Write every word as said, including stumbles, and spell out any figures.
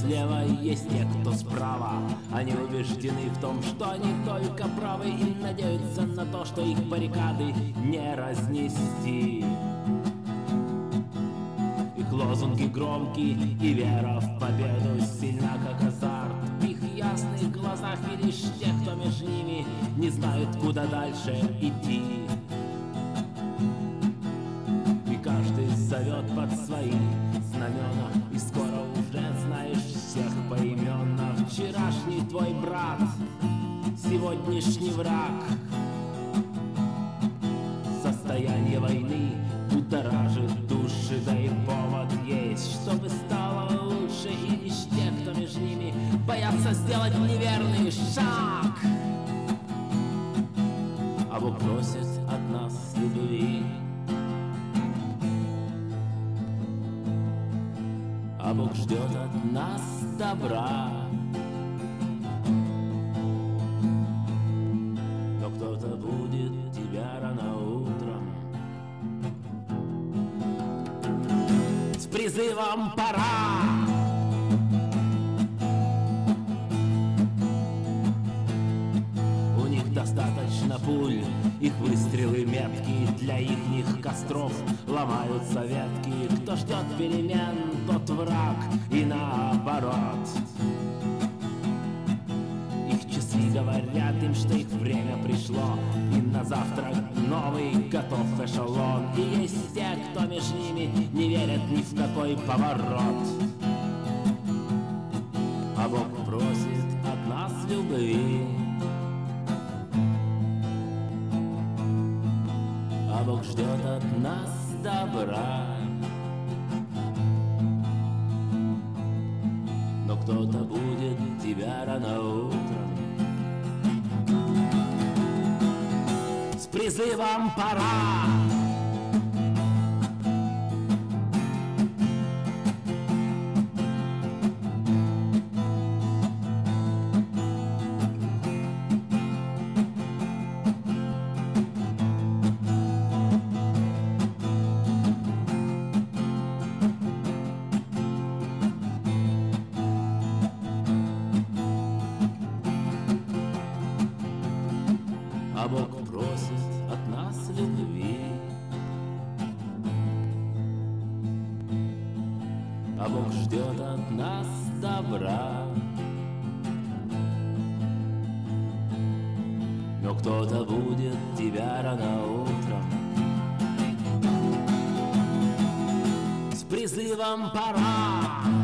слева, есть те, кто справа. Они убеждены в том, что они только правы, и надеются на то, что их баррикады не разнести. Их лозунги громкие, и вера в победу сильна, как азарт. В их ясных глазах видишь тех, кто между ними не знают, куда дальше идти. И каждый зовет под свои знамена, и скоро уже знаешь всех поименно. Вчерашний твой брат, сегодняшний враг. Состояние войны будоражит души, да и повод есть, чтобы стало лучше. И лишь те, кто между ними боятся сделать неверный шаг. А Бог просит от нас любви, а Бог ждет от нас добра. Но кто-то будет тебя рано утром с призывом «Пора!». У них достаточно пуль, их выстрелы меткие, для ихних костров ломаются ветки. Кто ждет перемен, тот враг, и наоборот. Их часы говорят им, что их время пришло, и на завтрак новый готов эшелон. И есть те, кто между ними не верят ни в какой поворот. А Бог просит от нас любви, а Бог ждет от нас добра. Но кто-то будет тебя рано утром с призывом «Пора!». А Бог просит от нас любви, а Бог ждет от нас добра. Но кто-то будет тебя рано утром с призывом «Пора!».